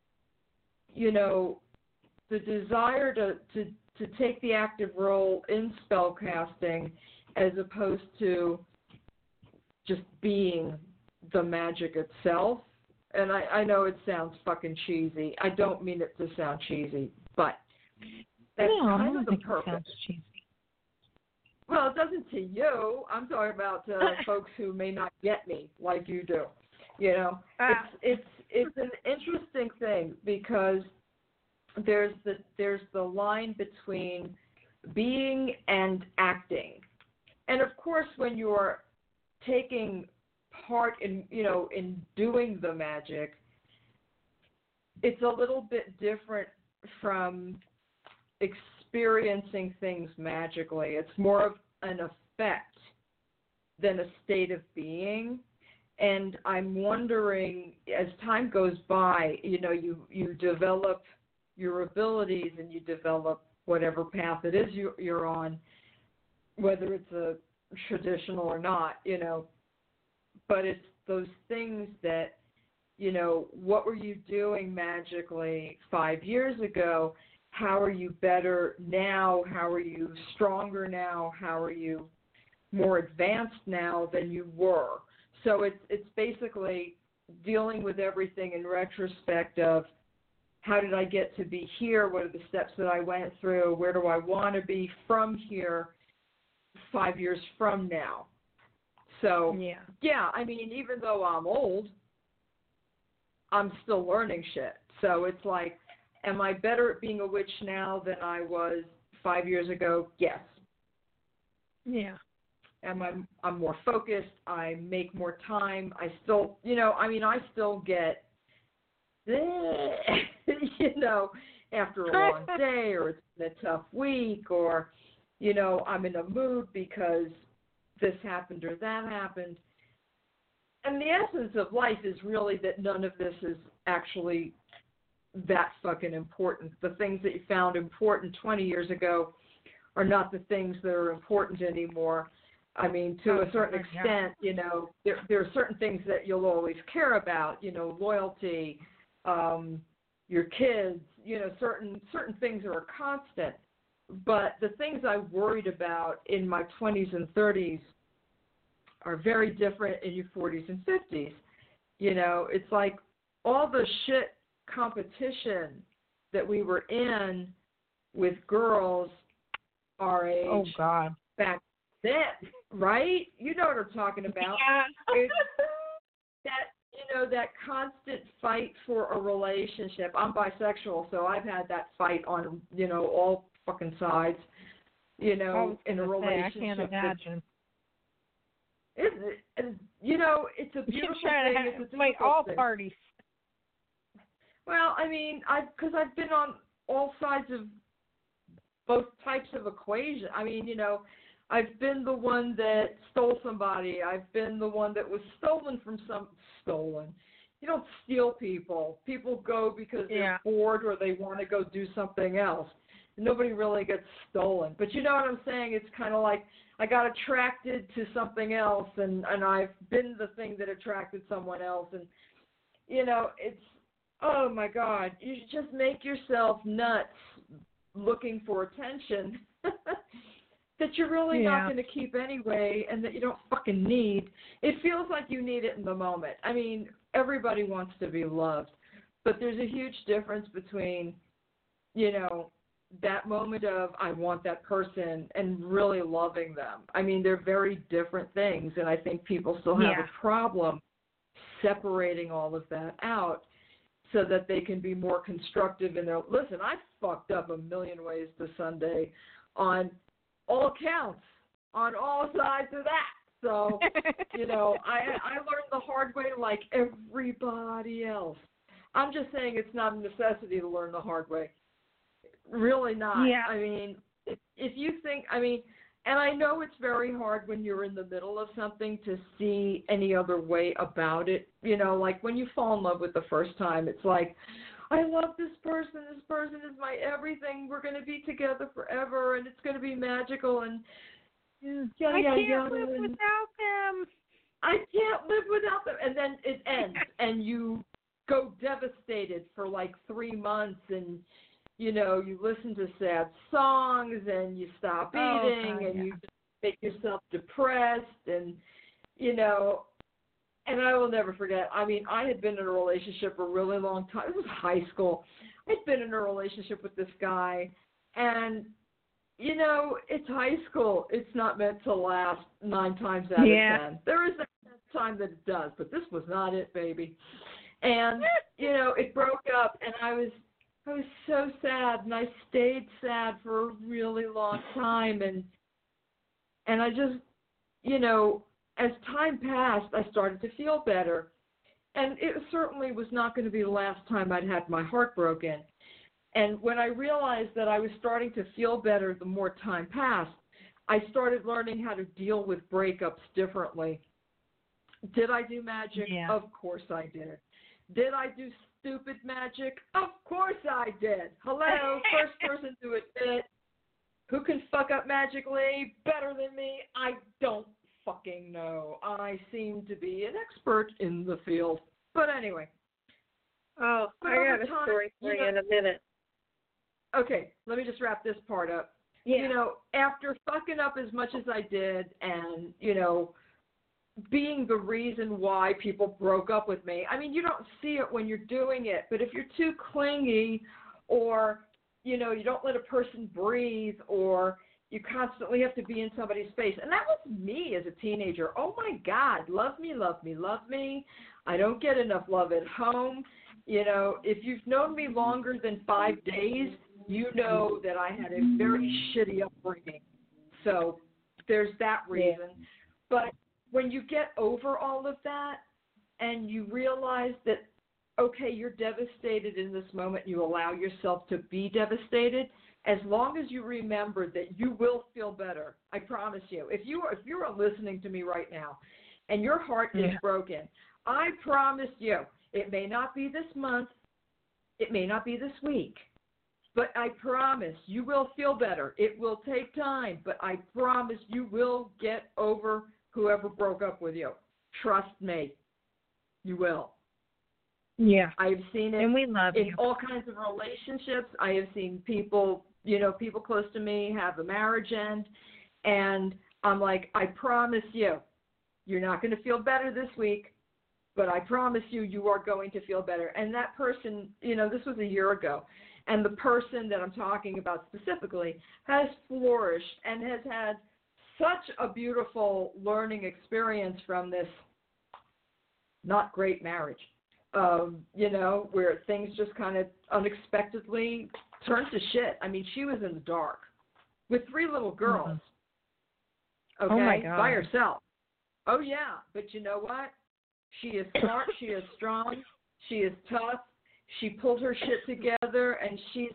Speaker 3: the desire to take the active role in spellcasting as opposed to just being the magic itself. And I know it sounds fucking cheesy. I don't mean it to sound cheesy, but that's kind of the purpose.
Speaker 2: It sounds cheesy.
Speaker 3: Well, it doesn't to you. I'm talking about folks who may not get me like you do. It's an interesting thing, because there's the line between being and acting, and of course, when you're taking part in doing the magic, it's a little bit different from experiencing things magically. It's more of an effect than a state of being. And I'm wondering, as time goes by, you develop your abilities and you develop whatever path it is you're on, whether it's a traditional or not, but it's those things that, what were you doing magically 5 years ago? How are you better now? How are you stronger now? How are you more advanced now than you were? So it's basically dealing with everything in retrospect of, how did I get to be here? What are the steps that I went through? Where do I want to be from here 5 years from now? So, I mean, even though I'm old, I'm still learning shit. So it's like, am I better at being a witch now than I was 5 years ago? Yes.
Speaker 2: Yeah.
Speaker 3: I'm more focused. I make more time. I still, I still get, after a long day, or it's been a tough week, or, I'm in a mood because this happened or that happened. And the essence of life is really that none of this is actually that fucking important. The things that you found important 20 years ago are not the things that are important anymore. I mean, to a certain extent, there are certain things that you'll always care about, loyalty, your kids, certain things are a constant. But the things I worried about in my 20s and 30s are very different in your 40s and 50s. It's like all the shit competition that we were in with girls our age.
Speaker 2: Oh, God.
Speaker 3: Back then, right? You know what I'm talking about.
Speaker 2: Yeah.
Speaker 3: That constant fight for a relationship. I'm bisexual, so I've had that fight on, all fucking sides, in a relationship.
Speaker 2: I can't imagine.
Speaker 3: It's a beautiful thing. It's a
Speaker 2: like all
Speaker 3: thing.
Speaker 2: Parties.
Speaker 3: Well, I mean, because I've been on all sides of both types of equation. I mean, I've been the one that stole somebody. I've been the one that was stolen from stolen. You don't steal people. People go because they're bored or they want to go do something else. Nobody really gets stolen. But you know what I'm saying? It's kind of like I got attracted to something else, and I've been the thing that attracted someone else. And, oh my God, you just make yourself nuts looking for attention that you're really not going to keep anyway and that you don't fucking need. It feels like you need it in the moment. I mean, everybody wants to be loved, but there's a huge difference between, you know, that moment of I want that person and really loving them. I mean, they're very different things, and I think people still have a problem separating all of that out so that they can be more constructive in their, listen, I fucked up a million ways to Sunday on all counts, on all sides of that. So, you know, I learned the hard way like everybody else. I'm just saying it's not a necessity to learn the hard way. Really not.
Speaker 2: Yeah.
Speaker 3: I mean, if you think, I mean, and I know it's very hard when you're in the middle of something to see any other way about it. You know, like when you fall in love with the first time, it's like, I love this person is my everything, we're going to be together forever, and it's going to be magical, and
Speaker 2: I can't live without them.
Speaker 3: I can't live without them. And then it ends, and you go devastated for like 3 months, and you know, you listen to sad songs and you stop eating and you make yourself depressed and, you know, and I will never forget. I mean, I had been in a relationship for a really long time. It was high school. I'd been in a relationship with this guy and, you know, it's high school. It's not meant to last 9 times out of 10. There is a time that it does, but this was not it, baby. And, you know, it broke up and I was so sad, and I stayed sad for a really long time, and I just, you know, as time passed, I started to feel better, and it certainly was not going to be the last time I'd had my heart broken, and when I realized that I was starting to feel better the more time passed, I started learning how to deal with breakups differently. Did I do magic?
Speaker 2: Yeah.
Speaker 3: Of course I did. Did I do stupid magic? Of course I did. Hello, first person to admit. Who can fuck up magically better than me? I don't fucking know. I seem to be an expert in the field. But anyway.
Speaker 2: Oh, I got a story for you in a minute.
Speaker 3: Okay, let me just wrap this part up.
Speaker 2: Yeah.
Speaker 3: You know, after fucking up as much as I did and, you know, being the reason why people broke up with me. I mean, you don't see it when you're doing it, but if you're too clingy or, you know, you don't let a person breathe or you constantly have to be in somebody's face. And that was me as a teenager. Oh, my God, love me, love me, love me. I don't get enough love at home. You know, if you've known me longer than 5 days, you know that I had a very shitty upbringing. So there's that reason. Yeah. But when you get over all of that and you realize that, okay, you're devastated in this moment, you allow yourself to be devastated, as long as you remember that you will feel better, I promise you. If you are listening to me right now and your heart is broken, I promise you, it may not be this month, it may not be this week, but I promise you will feel better. It will take time, but I promise you will get over whoever broke up with you. Trust me. You will.
Speaker 2: Yeah.
Speaker 3: I've seen it
Speaker 2: and we love
Speaker 3: in
Speaker 2: you.
Speaker 3: all kinds of relationships. I have seen people, you know, people close to me have a marriage end, and I'm like, I promise you, you're not going to feel better this week, but I promise you, you are going to feel better. And that person, you know, this was a year ago, and the person that I'm talking about specifically has flourished and has had such a beautiful learning experience from this not great marriage, you know, where things just kind of unexpectedly turned to shit. I mean, she was in the dark with 3 little girls, okay,
Speaker 2: oh my God.
Speaker 3: by herself. Oh, yeah, but you know what? She is smart, she is strong, she is tough, she pulled her shit together, and she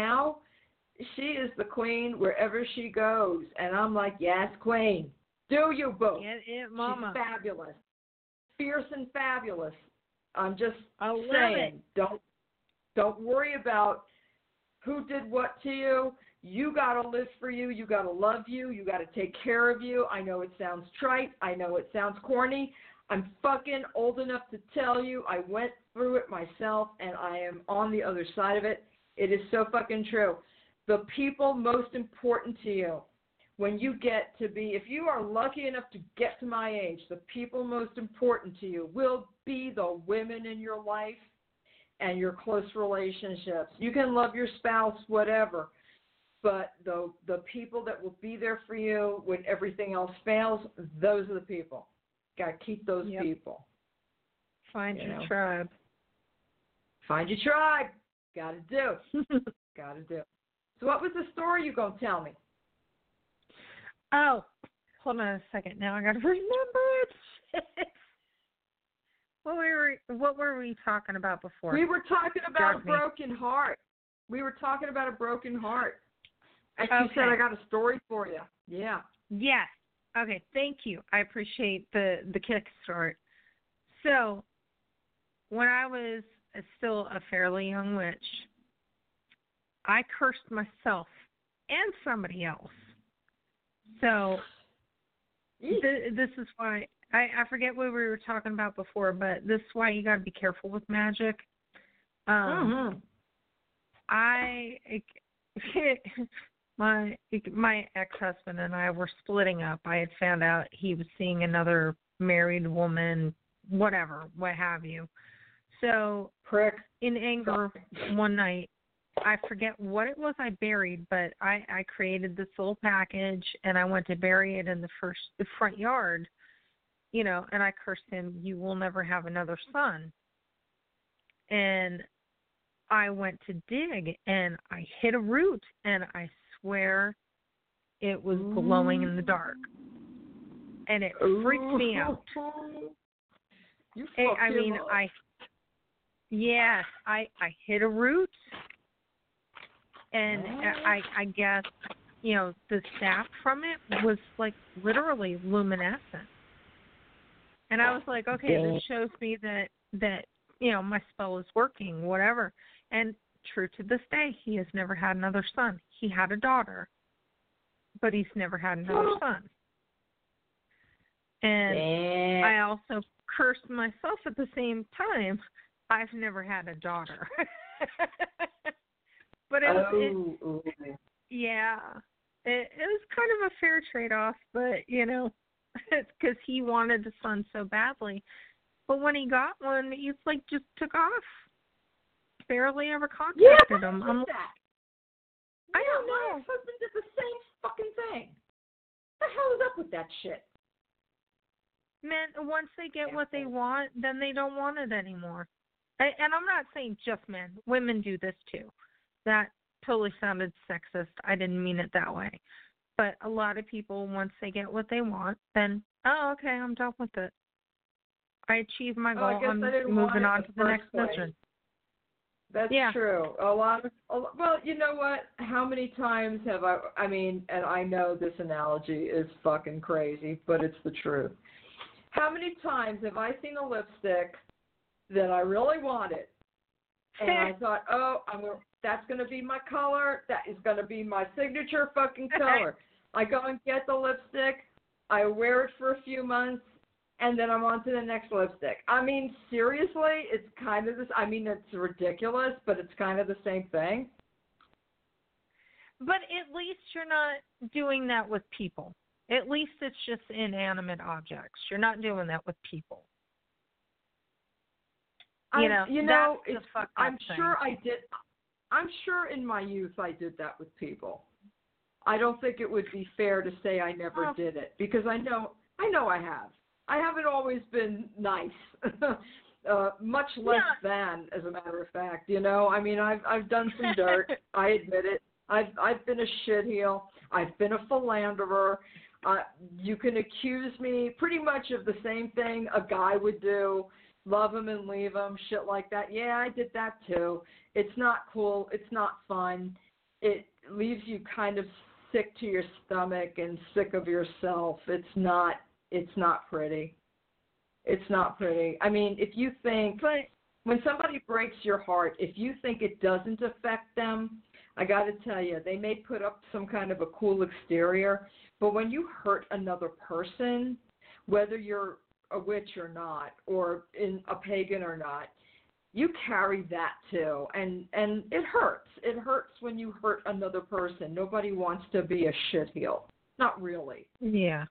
Speaker 3: is the queen wherever she goes. And I'm like, yes, queen. Do you, boo.
Speaker 2: Get it, mama.
Speaker 3: She's fabulous. Fierce and fabulous. I'm just
Speaker 2: saying,
Speaker 3: don't worry about who did what to you. You got to live for you. You got to love you. You got to take care of you. I know it sounds trite. I know it sounds corny. I'm fucking old enough to tell you I went through it myself, and I am on the other side of it. It is so fucking true. The people most important to you, when you get to be, if you are lucky enough to get to my age, the people most important to you will be the women in your life and your close relationships. You can love your spouse, whatever, but the people that will be there for you when everything else fails, those are the people. Got to keep those people.
Speaker 2: Find your tribe.
Speaker 3: Find your tribe. Got to do. Got to do. So what was the story you going to tell me?
Speaker 2: Oh, hold on a second. Now I got to remember it. What were we talking about before?
Speaker 3: We were talking about a broken heart. We were talking about a broken heart. And you said I got a story for you. Yeah.
Speaker 2: Yes. Okay, thank you. I appreciate the kickstart. So, when I was still a fairly young witch, I cursed myself and somebody else. So, this is why, I forget what we were talking about before, but this is why you got to be careful with magic. My ex-husband and I were splitting up. I had found out he was seeing another married woman, whatever, what have you. So, in anger, one night, I forget what it was I buried, but I created this little package, and I went to bury it in the front yard, and I cursed him, "You will never have another son." And I went to dig, and I hit a root, and I swear it was glowing in the dark. And it freaked me out. I hit a root, and I guess, the sap from it was like literally luminescent. And I was like, okay, this shows me that my spell is working, whatever. And true to this day, he has never had another son. He had a daughter, but he's never had another son. And I also cursed myself at the same time. I've never had a daughter. But it was kind of a fair trade-off, but, it's because he wanted a son so badly. But when he got one, he's like just took off. Barely ever contacted him. I don't know.
Speaker 3: My husband did the same fucking thing. What the hell is up with that shit?
Speaker 2: Men, once they get what they want, then they don't want it anymore. And I'm not saying just men. Women do this too. That totally sounded sexist. I didn't mean it that way. But a lot of people, once they get what they want, then, okay, I'm done with it. I achieved my goal. I'm moving on to the next mission.
Speaker 3: That's true. Well, you know what? How many times have and I know this analogy is fucking crazy, but it's the truth. How many times have I seen a lipstick that I really wanted, and I thought, that's going to be my color. That is going to be my signature fucking color. I go and get the lipstick. I wear it for a few months. And then I'm on to the next lipstick. Seriously, it's kind of this. It's ridiculous, but it's kind of the same thing.
Speaker 2: But at least you're not doing that with people. At least it's just inanimate objects. You're not doing that with people. I'm sure I did. I'm sure in my youth I did that with people. I don't think it would be fair to say I never did it, because I know I have. I haven't always been nice, much less than, as a matter of fact. I've done some dirt. I admit it. I've been a shitheel. I've been a philanderer. You can accuse me pretty much of the same thing a guy would do, love him and leave him, shit like that. Yeah, I did that too. It's not cool. It's not fun. It leaves you kind of sick to your stomach and sick of yourself. It's not pretty. It's not pretty. If you think, when somebody breaks your heart, if you think it doesn't affect them, I got to tell you, they may put up some kind of a cool exterior, but when you hurt another person, whether you're
Speaker 3: a witch or not, or in a pagan or not, you carry that too, and it hurts. It hurts when you hurt another person. Nobody wants to be a shitheel. Not really.
Speaker 2: Yeah.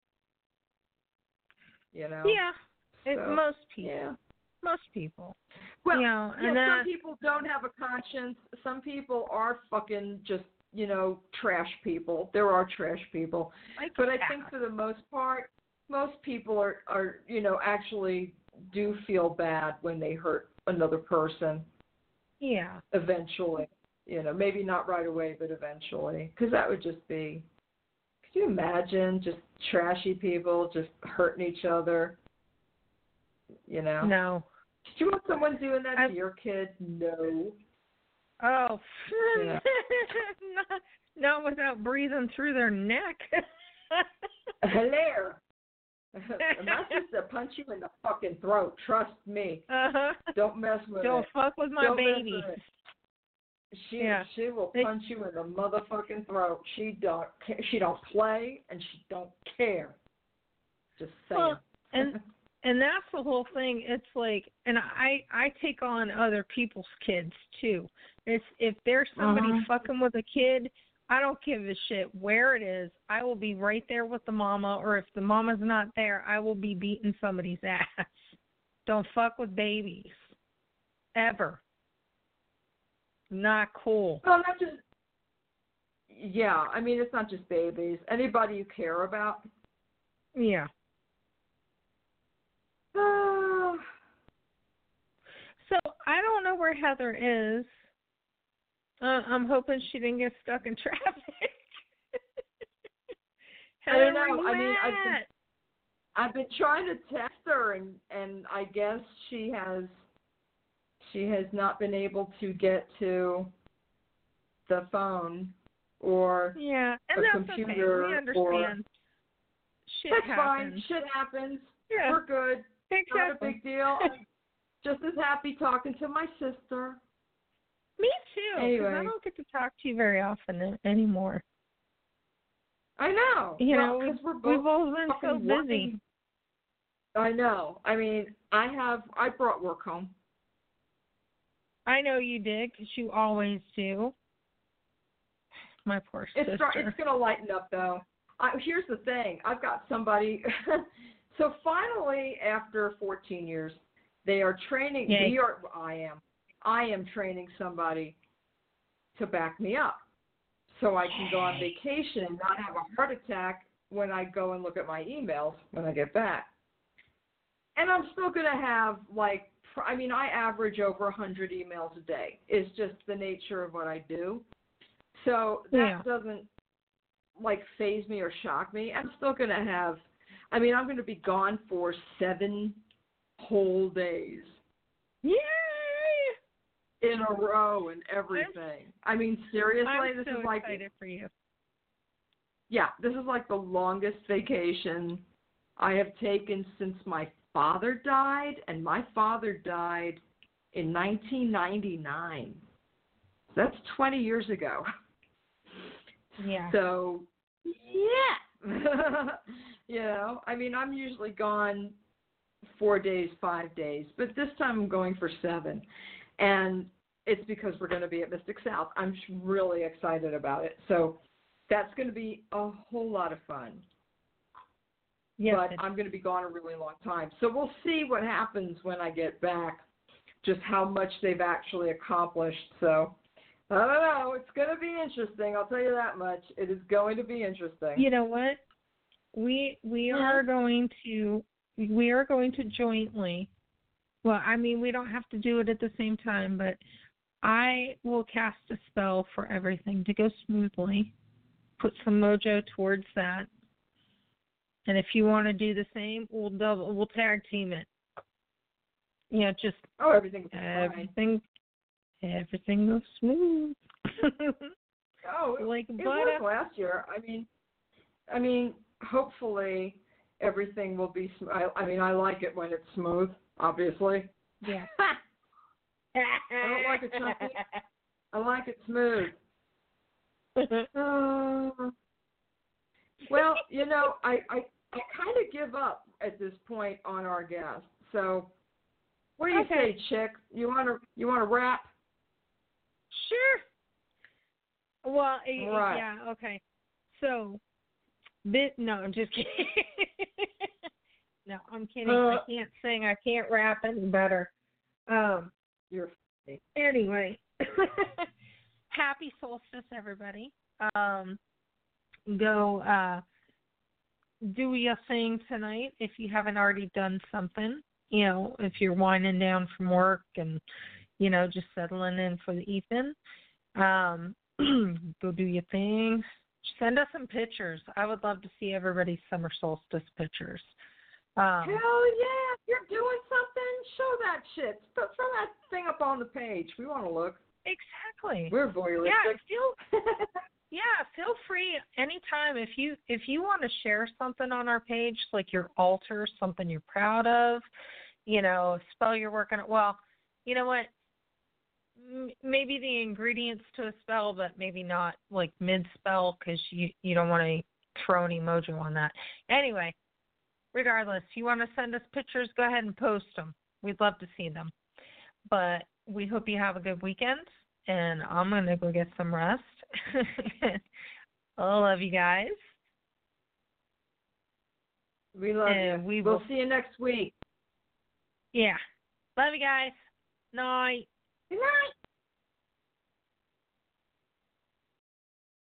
Speaker 3: You know.
Speaker 2: Yeah.
Speaker 3: So,
Speaker 2: Most people.
Speaker 3: Yeah.
Speaker 2: Most people.
Speaker 3: Well,
Speaker 2: you know, and
Speaker 3: some people don't have a conscience. Some people are fucking just, trash people. There are trash people. But I think for the most part, most people are actually do feel bad when they hurt another person.
Speaker 2: Yeah.
Speaker 3: Eventually. Maybe not right away, but eventually. Because that would just be, could you imagine just trashy people just hurting each other?
Speaker 2: No.
Speaker 3: Did you want someone doing that to your kid? No.
Speaker 2: Oh.
Speaker 3: Yeah.
Speaker 2: Not without breathing through their neck.
Speaker 3: Hilarious. My sister punch you in the fucking throat. Trust me.
Speaker 2: Uh-huh.
Speaker 3: Don't mess with
Speaker 2: Don't
Speaker 3: it.
Speaker 2: fuck with my
Speaker 3: Don't
Speaker 2: baby.
Speaker 3: Mess with it. She will punch you in the motherfucking throat. She don't play and she don't care. Just saying.
Speaker 2: Well, and that's the whole thing. It's like, and I take on other people's kids too. It's if there's somebody fucking with a kid, I don't give a shit where it is. I will be right there with the mama, or if the mama's not there, I will be beating somebody's ass. Don't fuck with babies. Ever. Not cool.
Speaker 3: Well, not just. Yeah, I mean, it's not just babies. Anybody you care about.
Speaker 2: Yeah. So I don't know where Heather is. I'm hoping she didn't get stuck in traffic.
Speaker 3: I don't know.
Speaker 2: Heather,
Speaker 3: I mean, I've been trying to text her, and I guess she has not been able to get to the phone or
Speaker 2: and
Speaker 3: a
Speaker 2: that's
Speaker 3: computer.
Speaker 2: Okay. We understand.
Speaker 3: That's
Speaker 2: happens.
Speaker 3: fine. Shit happens.
Speaker 2: Yeah.
Speaker 3: We're good.
Speaker 2: Exactly.
Speaker 3: Not a big deal. I'm just as happy talking to my sister.
Speaker 2: Me too.
Speaker 3: Anyway.
Speaker 2: Because I don't get to talk to you very often anymore.
Speaker 3: I know.
Speaker 2: Because we've all been so busy.
Speaker 3: Working. I know. I mean, I brought work home.
Speaker 2: I know you did, because you always do. My poor sister.
Speaker 3: It's going to lighten up, though. Here's the thing. I've got somebody. So finally, after 14 years, they are training.
Speaker 2: Yay.
Speaker 3: I am training somebody to back me up, so I can go on vacation and not have a heart attack when I go and look at my emails when I get back. And I'm still going to have, I average over 100 emails a day. It's just the nature of what I do. So that doesn't, faze me or shock me. I'm still going to have, I'm going to be gone for 7 whole days.
Speaker 2: Yay!
Speaker 3: In a row and everything. Seriously,
Speaker 2: I'm
Speaker 3: this
Speaker 2: so
Speaker 3: is
Speaker 2: excited for you.
Speaker 3: Yeah, this is the longest vacation I have taken since my father died, and my father died in 1999. That's 20 years ago.
Speaker 2: Yeah.
Speaker 3: So, yeah. I'm usually gone 4 days, 5 days, but this time I'm going for 7. And it's because we're going to be at Mystic South. I'm really excited about it. So that's going to be a whole lot of fun.
Speaker 2: Yes,
Speaker 3: but I'm going to be gone a really long time. So we'll see what happens when I get back, just how much they've actually accomplished. So I don't know. It's going to be interesting. I'll tell you that much. It is going to be interesting.
Speaker 2: You know what? We are going to jointly. Well, we don't have to do it at the same time, but I will cast a spell for everything to go smoothly. Put some mojo towards that. And if you want to do the same, we'll tag team it.
Speaker 3: Everything
Speaker 2: goes smooth.
Speaker 3: It was last year. I mean, hopefully everything will be smooth. I like it when it's smooth, obviously.
Speaker 2: Yeah.
Speaker 3: I don't like it chunky. I like it smooth. Well, I kind of give up at this point on our guest. So, what do you
Speaker 2: Okay.
Speaker 3: say, Chick? You want to wrap?
Speaker 2: Sure. Well,
Speaker 3: Right.
Speaker 2: yeah, okay. So, no, I'm just kidding. No, I'm kidding. I can't sing. I can't rap any better.
Speaker 3: You're funny.
Speaker 2: Anyway, happy solstice, everybody. Go do your thing tonight if you haven't already done something. You know, if you're winding down from work and, you know, just settling in for the evening, go do your thing. Send us some pictures. I would love to see everybody's summer solstice pictures.
Speaker 3: Hell yeah! If you're doing something, show that shit. Throw that thing up on the page. We want to look.
Speaker 2: Exactly.
Speaker 3: We're voyeuristic.
Speaker 2: Feel free anytime if you want to share something on our page, like your altar, something you're proud of, you know, a spell you're working on. Well, you know what? Maybe the ingredients to a spell, but maybe not like mid-spell because you don't want to throw any mojo on that. Anyway, regardless, you want to send us pictures, go ahead and post them. We'd love to see them. But we hope you have a good weekend, and I'm going to go get some rest. I love you guys.
Speaker 3: We love
Speaker 2: and
Speaker 3: you.
Speaker 2: We'll
Speaker 3: see you next week.
Speaker 2: Yeah. Love you guys. Night.
Speaker 3: Good night.